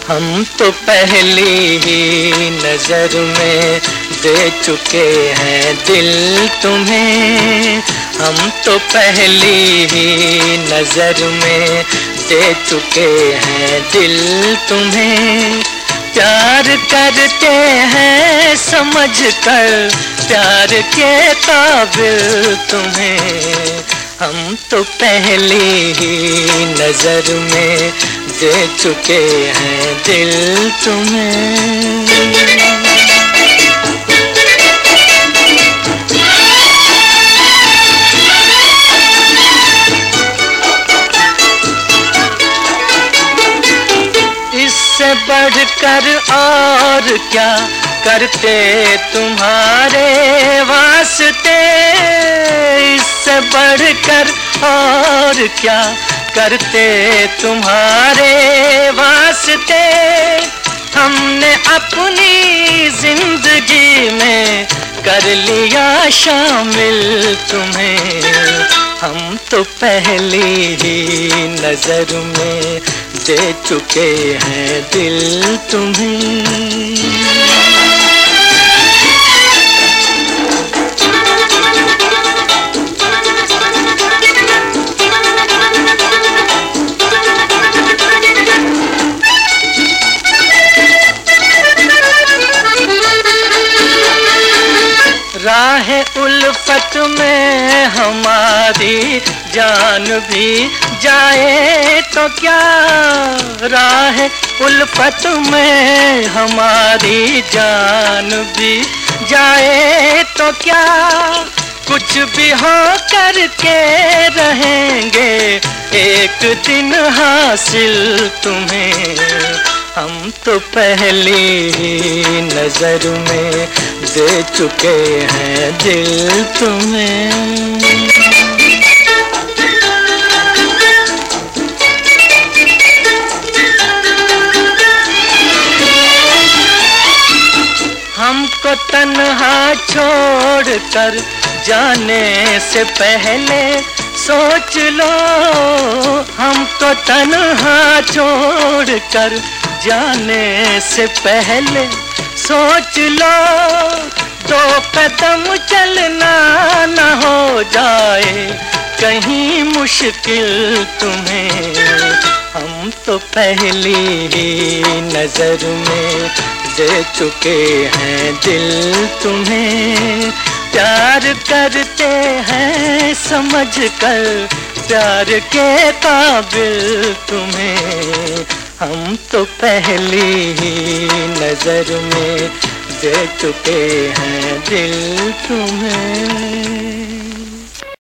हम तो पहली ही नजर में दे चुके हैं दिल तुम्हें। हम तो पहली ही नजर में दे चुके हैं दिल तुम्हें। प्यार करते हैं समझ कर प्यार के काबिल तुम्हें। हम तो पहली ही नजर में दे चुके हैं दिल तुम्हें। इससे बढ़कर और क्या करते तुम्हारे वास्ते। इससे बढ़कर और क्या करते तुम्हारे वास्ते। हमने अपनी जिंदगी में कर लिया शामिल तुम्हें। हम तो पहली ही नजर में दे चुके हैं दिल तुम्हें। राह उल्फत में हमारी जान भी जाए तो क्या। राह उल्फत में हमारी जान भी जाए तो क्या। कुछ भी हो करके रहेंगे एक दिन हासिल तुम्हें। हम तो पहली ही नजर में दे चुके हैं दिल तुम्हें। हमको तन्हा छोड़कर जाने से पहले सोच लो। हमको तन्हा छोड़कर जाने से पहले सोच लो। दो कदम चलना न हो जाए कहीं मुश्किल तुम्हें। हम तो पहली ही नजर में दे चुके हैं दिल तुम्हें। प्यार करते हैं समझ कर प्यार के काबिल तुम्हें। हम तो पहली ही नजर में दे चुके हैं दिल तुम्हें।